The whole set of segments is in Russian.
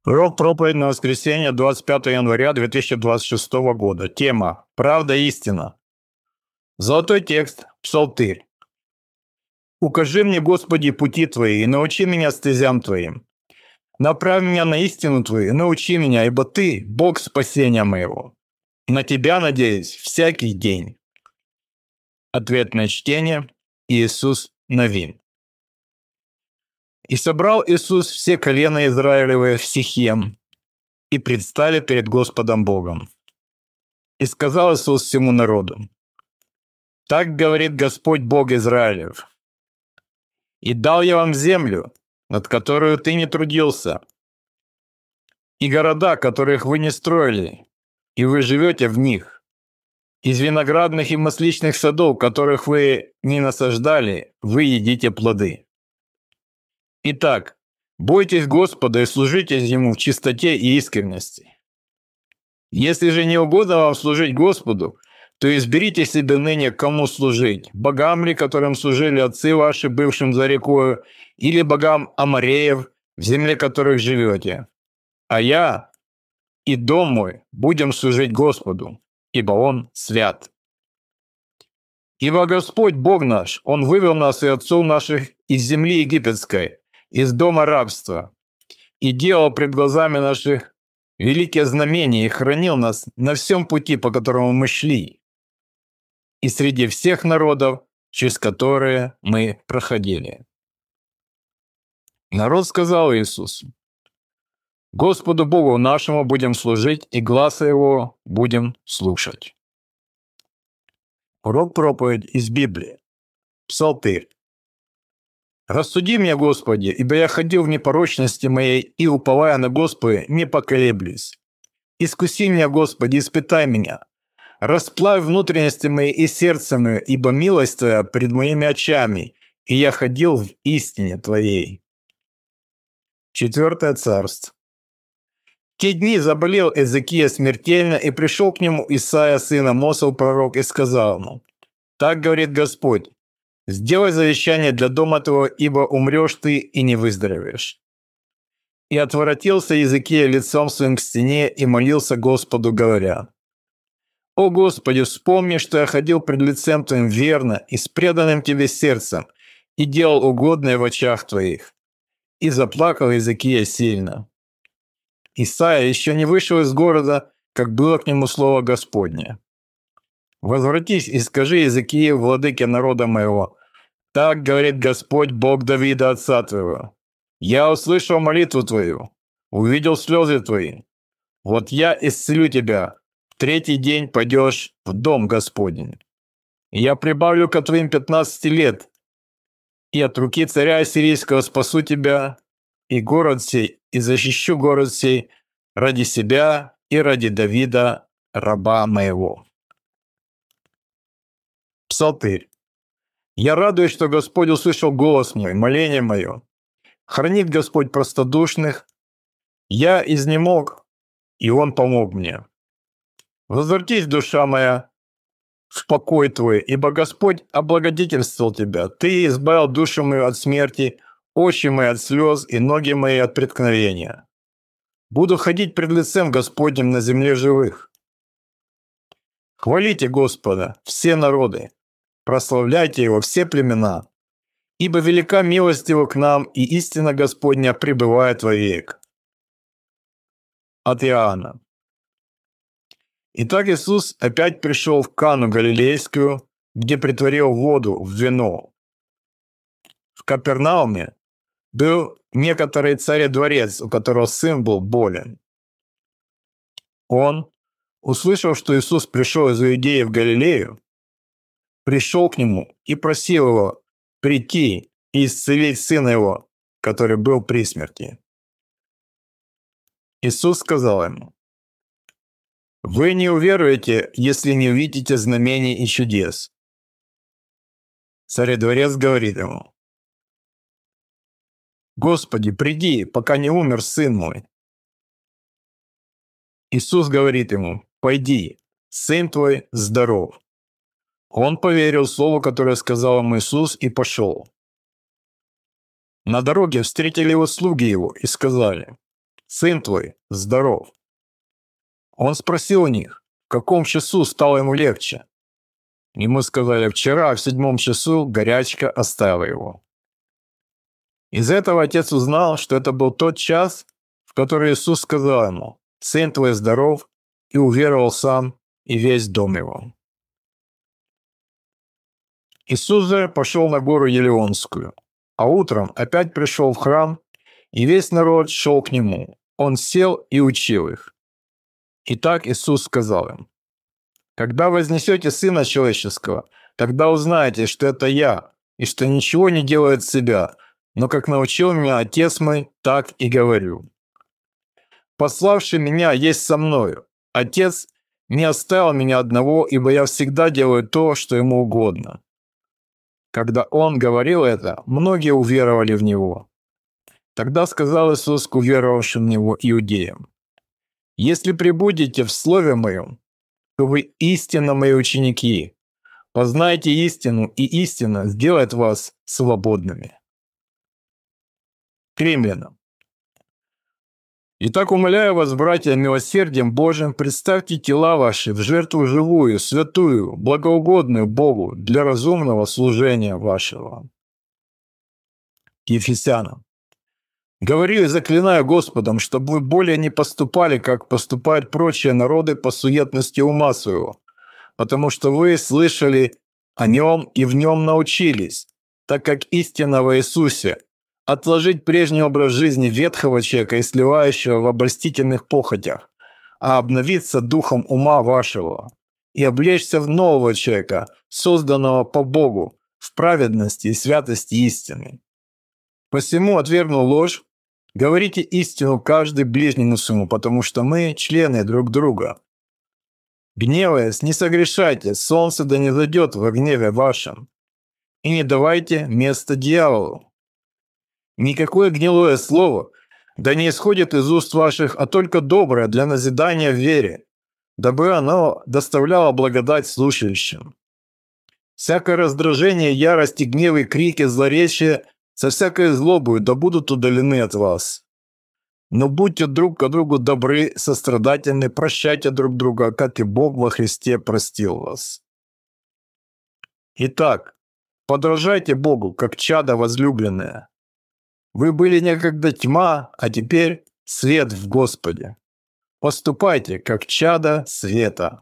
Урок проповедь на воскресенье 25 января 2026 года. Тема «Правда и истина». Золотой текст Псалтырь. «Укажи мне, Господи, пути Твои, и научи меня стезям Твоим. Направь меня на истину Твою, и научи меня, ибо Ты – Бог спасения моего. На Тебя надеюсь всякий день». Ответное чтение. Иисус Навин. «И собрал Иисус все колена Израилевые в Сихем, и предстали перед Господом Богом. И сказал Иисус всему народу: так говорит Господь Бог Израилев: и дал я вам землю, над которую ты не трудился, и города, которых вы не строили, и вы живете в них. Из виноградных и масличных садов, которых вы не насаждали, вы едите плоды. Итак, бойтесь Господа и служите Ему в чистоте и искренности. Если же не угодно вам служить Господу, то изберите себе ныне, кому служить: богам ли, которым служили отцы ваши, бывшим за рекою, или богам Амореев, в земле которых живете. А я и дом мой будем служить Господу, ибо Он свят. Ибо Господь Бог наш, Он вывел нас и отцов наших из земли египетской, из дома рабства, и делал пред глазами наших великие знамения, и хранил нас на всем пути, по которому мы шли, и среди всех народов, через которые мы проходили». Народ сказал Иисусу: «Господу Богу нашему будем служить, и гласа Его будем слушать». Урок проповедь из Библии. Псалтырь. «Рассуди меня, Господи, ибо я ходил в непорочности моей, и, уповая на Господа, не поколеблюсь. Искуси меня, Господи, испытай меня. Расплавь внутренности мои и сердце мое, ибо милость Твоя пред моими очами, и я ходил в истине Твоей». 4 Царств. В те дни заболел Иезекия смертельно, и пришел к нему Исаия, сын Амосов, пророк, и сказал ему: так говорит Господь: сделай завещание для дома твоего, ибо умрешь ты и не выздоровеешь. И отворотился Иезекия лицом своим к стене и молился Господу, говоря: «О Господи, вспомни, что я ходил пред лицем Твоим верно и с преданным Тебе сердцем, и делал угодное в очах Твоих». И заплакал Иезекия сильно. Исаия еще не вышел из города, как было к нему слово Господне: «Возвратись и скажи Иезекию, владыке народа моего: так говорит Господь, Бог Давида, отца твоего: я услышал молитву твою, увидел слезы твои. Вот я исцелю тебя, в третий день пойдешь в дом Господень. И я прибавлю ко твоим 15 лет, и от руки царя ассирийского спасу тебя, и город сей, и защищу город сей ради себя и ради Давида, раба моего». Псалтырь. «Я радуюсь, что Господь услышал голос мой, моление мое. Хранит Господь простодушных. Я изнемог, и Он помог мне. Возвратись, душа моя, в покой твой, ибо Господь облагодетельствовал тебя. Ты избавил душу мою от смерти, очи мои от слез и ноги мои от преткновения. Буду ходить пред лицем Господним на земле живых. Хвалите Господа, все народы, прославляйте Его, все племена, ибо велика милость Его к нам, и истина Господня пребывает вовек». От Иоанна. Итак, Иисус опять пришел в Кану Галилейскую, где притворил воду в вино. В Капернауме был некоторый царь-дворец, у которого сын был болен. Он, услышав, что Иисус пришел из Иудеи в Галилею, пришел к нему и просил его прийти и исцелить сына его, который был при смерти. Иисус сказал ему: «Вы не уверуете, если не увидите знамений и чудес». Царь-дворец говорит ему: «Господи, приди, пока не умер сын мой». Иисус говорит ему: «Пойди, сын твой здоров». Он поверил слову, которое сказал ему Иисус, и пошел. На дороге встретили его слуги его и сказали: сын твой здоров». Он спросил у них, в каком часу стало ему легче. Ему сказали: «Вчера в 7 часу горячка оставила его». Из этого отец узнал, что это был тот час, в который Иисус сказал ему: «Сын твой здоров», и уверовал сам и весь дом его. Иисус же пошел на гору Елеонскую, а утром опять пришел в храм, и весь народ шел к нему. Он сел и учил их. Итак, Иисус сказал им: «Когда вознесете Сына Человеческого, тогда узнаете, что это Я, и что ничего не делаю от себя, но как научил меня Отец мой, так и говорю. Пославший меня есть со мною. Отец не оставил меня одного, ибо я всегда делаю то, что ему угодно». Когда он говорил это, многие уверовали в него. Тогда сказал Иисус к уверовавшим в него иудеям: «Если пребудете в слове моем, то вы истинно мои ученики. Познайте истину, и истина сделает вас свободными». К римлянам. «Итак, умоляю вас, братья, милосердием Божиим, представьте тела ваши в жертву живую, святую, благоугодную Богу для разумного служения вашего». К Ефесянам. «Говорю и заклинаю Господом, чтобы вы более не поступали, как поступают прочие народы по суетности ума своего, потому что вы слышали о нем и в нем научились, так как истина во Иисусе, отложить прежний образ жизни ветхого человека и сливающего в обольстительных похотях, а обновиться духом ума вашего и облечься в нового человека, созданного по Богу, в праведности и святости истины. Посему, отвергнув ложь, говорите истину каждый ближнему своему, потому что мы члены друг друга. Гневаясь, не согрешайте, солнце да не зайдет во гневе вашем, и не давайте место дьяволу. Никакое гнилое слово да не исходит из уст ваших, а только доброе для назидания в вере, дабы оно доставляло благодать слушающим. Всякое раздражение, ярость и гнев и крики, злоречие со всякой злобою да будут удалены от вас. Но будьте друг к другу добры, сострадательны, прощайте друг друга, как и Бог во Христе простил вас. Итак, подражайте Богу, как чада возлюбленные. Вы были некогда тьма, а теперь свет в Господе. Поступайте, как чада света».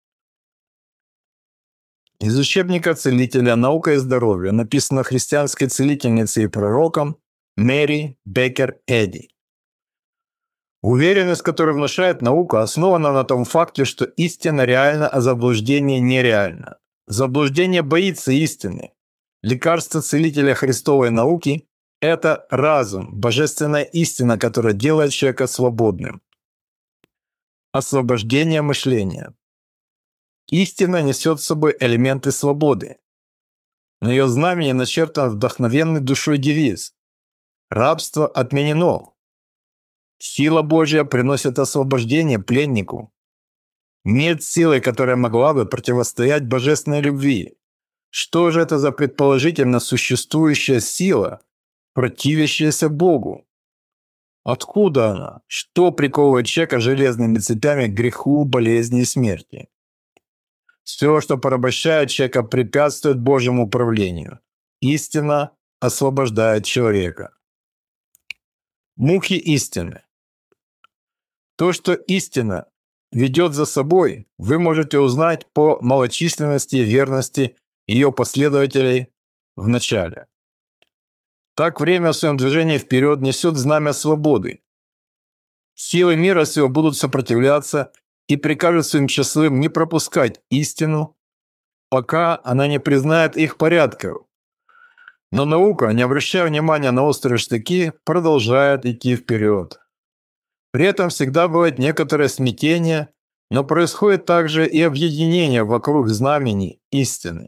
Из учебника целителя «Наука и здоровье», написано христианской целительницей и пророком Мэри Беккер Эдди. Уверенность, которую внушает наука, основана на том факте, что истина реальна, а заблуждение нереально. Заблуждение боится истины. Лекарство целителя Христовой науки – это разум, божественная истина, которая делает человека свободным. Освобождение мышления. Истина несет с собой элементы свободы. На ее знамени начертан вдохновенный душой девиз: «Рабство отменено». Сила Божья приносит освобождение пленнику. Нет силы, которая могла бы противостоять божественной любви. Что же это за предположительно существующая сила, противящаяся Богу? Откуда она? Что приковывает человека железными цепями к греху, болезни и смерти? Все, что порабощает человека, препятствует Божьему управлению. Истина освобождает человека. Муки истины. То, что истина ведет за собой, вы можете узнать по малочисленности и верности ее последователей в начале. Так время в своем движении вперед несет знамя свободы. Силы мира сего будут сопротивляться и прикажут своим часовым не пропускать истину, пока она не признает их порядков. Но наука, не обращая внимания на острые штыки, продолжает идти вперед. При этом всегда бывает некоторое смятение, но происходит также и объединение вокруг знамени истины.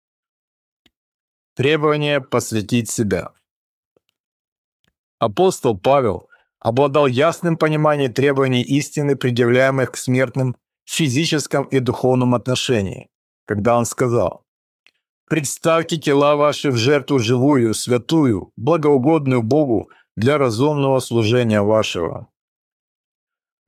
Требование посвятить себя. Апостол Павел обладал ясным пониманием требований истины, предъявляемых к смертным в физическом и духовном отношении, когда он сказал: «Представьте тела ваши в жертву живую, святую, благоугодную Богу для разумного служения вашего».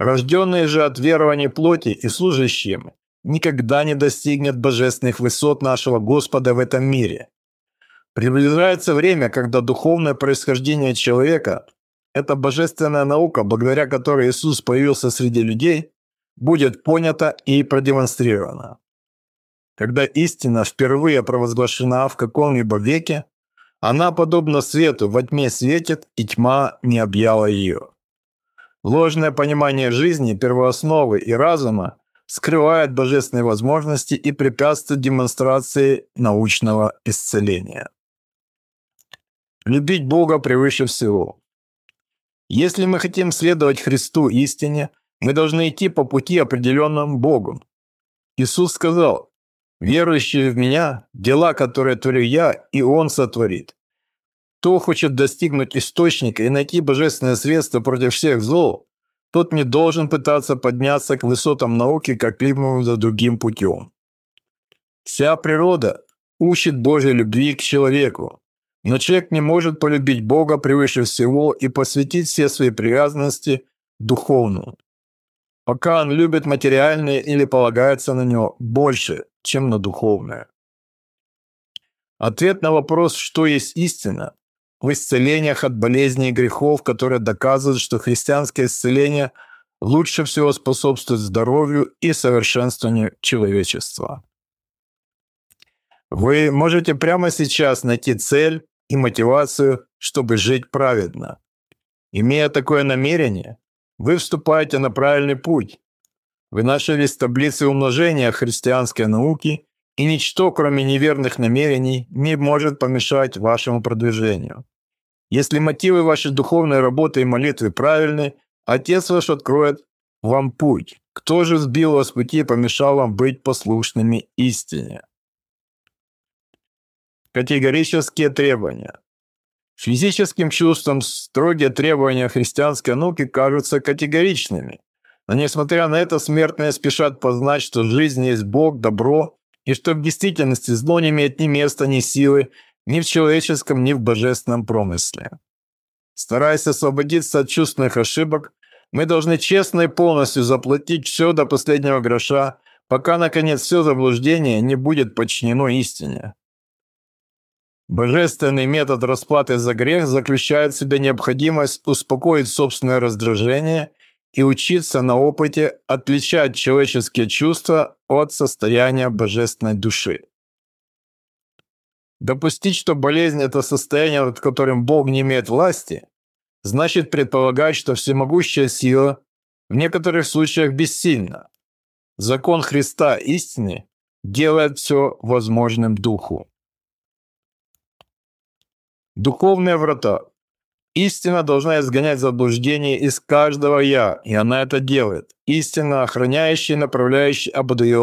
Рожденные же от верования плоти и служащие им никогда не достигнет божественных высот нашего Господа в этом мире. Приближается время, когда духовное происхождение человека – это божественная наука, благодаря которой Иисус появился среди людей, будет понята и продемонстрирована. Когда истина впервые провозглашена в каком-либо веке, она, подобно свету, во тьме светит, и тьма не объяла ее. Ложное понимание жизни, первоосновы и разума скрывает божественные возможности и препятствует демонстрации научного исцеления. Любить Бога превыше всего. Если мы хотим следовать Христу истине, мы должны идти по пути, определенному Богом. Иисус сказал: «Верующий в Меня, дела, которые творю Я, и Он сотворит». Кто хочет достигнуть источника и найти божественное средство против всех зол, тот не должен пытаться подняться к высотам науки каким-либо за другим путем. Вся природа учит Божьей любви к человеку, но человек не может полюбить Бога превыше всего и посвятить все свои привязанности духовному, пока он любит материальное или полагается на него больше, чем на духовное. Ответ на вопрос, что есть истина, в исцелениях от болезней и грехов, которые доказывают, что христианское исцеление лучше всего способствует здоровью и совершенствованию человечества. Вы можете прямо сейчас найти цель и мотивацию, чтобы жить праведно. Имея такое намерение, вы вступаете на правильный путь. Вы нашлись в таблице умножения христианской науки, и ничто, кроме неверных намерений, не может помешать вашему продвижению. Если мотивы вашей духовной работы и молитвы правильны, Отец ваш откроет вам путь. Кто же сбил вас с пути и помешал вам быть послушными истине? Категорические требования. Физическим чувствам строгие требования христианской науки кажутся категоричными. Но несмотря на это, смертные спешат познать, что жизнь есть Бог, добро, и что в действительности зло не имеет ни места, ни силы, ни в человеческом, ни в божественном промысле. Стараясь освободиться от чувственных ошибок, мы должны честно и полностью заплатить все до последнего гроша, пока, наконец, все заблуждение не будет подчинено истине. Божественный метод расплаты за грех заключает в себе необходимость успокоить собственное раздражение и учиться на опыте отличать человеческие чувства от состояния божественной души. Допустить, что болезнь – это состояние, над которым Бог не имеет власти, значит предполагать, что всемогущая сила в некоторых случаях бессильна. Закон Христа истины делает все возможным Духу. Духовные врата. Истина должна изгонять заблуждение из каждого «я», и она это делает. Истина, охраняющая и направляющая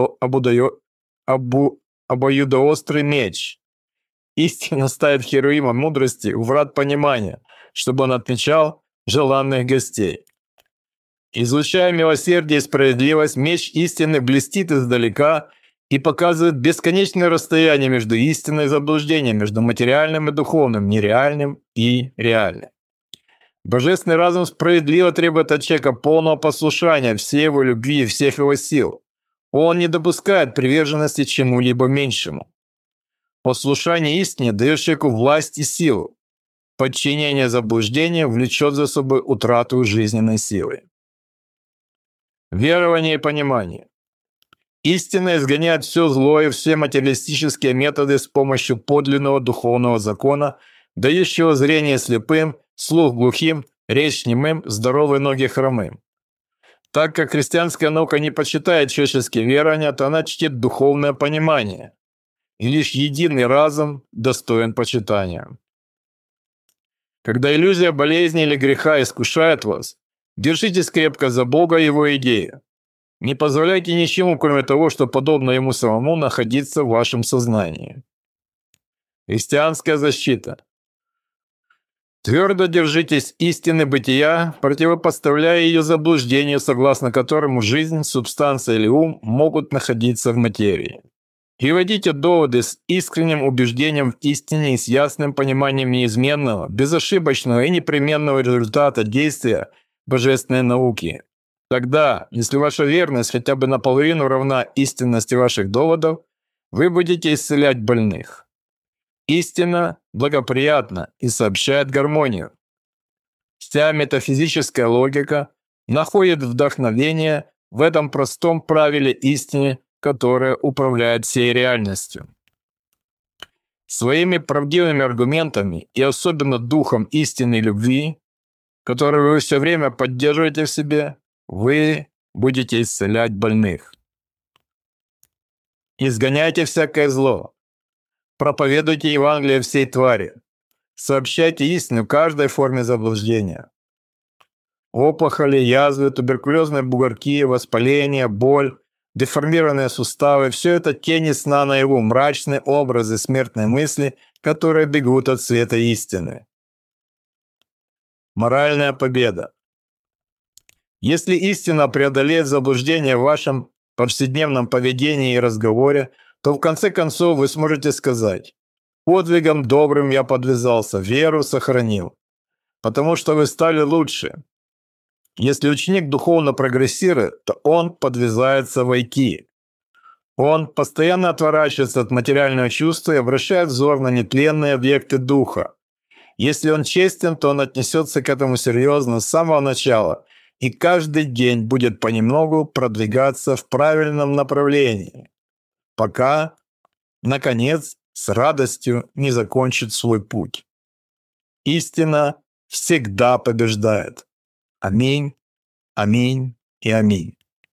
обоюдоострый меч. Истина ставит херувима мудрости у врат понимания, чтобы он отмечал желанных гостей. Излучая милосердие и справедливость, меч истины блестит издалека и показывает бесконечное расстояние между истиной и заблуждением, между материальным и духовным, нереальным и реальным. Божественный разум справедливо требует от человека полного послушания всей его любви и всех его сил. Он не допускает приверженности чему-либо меньшему. Послушание истине дает человеку власть и силу. Подчинение заблуждению влечет за собой утрату жизненной силы. Верование и понимание. Истина изгоняет все зло и все материалистические методы с помощью подлинного духовного закона, дающего зрение слепым, слух глухим, речь немым, здоровые ноги хромым. Так как христианская наука не почитает человеческие верования, то она чтит духовное понимание. И лишь единый разум достоин почитания. Когда иллюзия болезни или греха искушает вас, держитесь крепко за Бога и Его идею. Не позволяйте ничему, кроме того, что подобно Ему самому, находиться в вашем сознании. Христианская защита. Твердо держитесь истины бытия, противопоставляя ее заблуждению, согласно которому жизнь, субстанция или ум могут находиться в материи. Приводите доводы с искренним убеждением в истине и с ясным пониманием неизменного, безошибочного и непременного результата действия божественной науки. Тогда, если ваша верность хотя бы наполовину равна истинности ваших доводов, вы будете исцелять больных. Истина благоприятна и сообщает гармонию. Вся метафизическая логика находит вдохновение в этом простом правиле истины, которое управляет всей реальностью. Своими правдивыми аргументами и особенно духом истинной любви, который вы все время поддерживаете в себе, вы будете исцелять больных. Изгоняйте всякое зло. Проповедуйте Евангелие всей твари. Сообщайте истину каждой форме заблуждения. Опухоли, язвы, туберкулезные бугорки, воспаление, боль, деформированные суставы – все это тени сна наяву, мрачные образы, смертные мысли, которые бегут от света истины. Моральная победа. Если истина преодолеет заблуждение в вашем повседневном поведении и разговоре, то в конце концов вы сможете сказать: «Подвигом добрым я подвязался, веру сохранил», потому что вы стали лучше. Если ученик духовно прогрессирует, то он подвязается в IQ. Он постоянно отворачивается от материального чувства и обращает взор на нетленные объекты духа. Если он честен, то он отнесется к этому серьезно с самого начала и каждый день будет понемногу продвигаться в правильном направлении, пока, наконец, с радостью не закончит свой путь. Истина всегда побеждает. Аминь, аминь и аминь.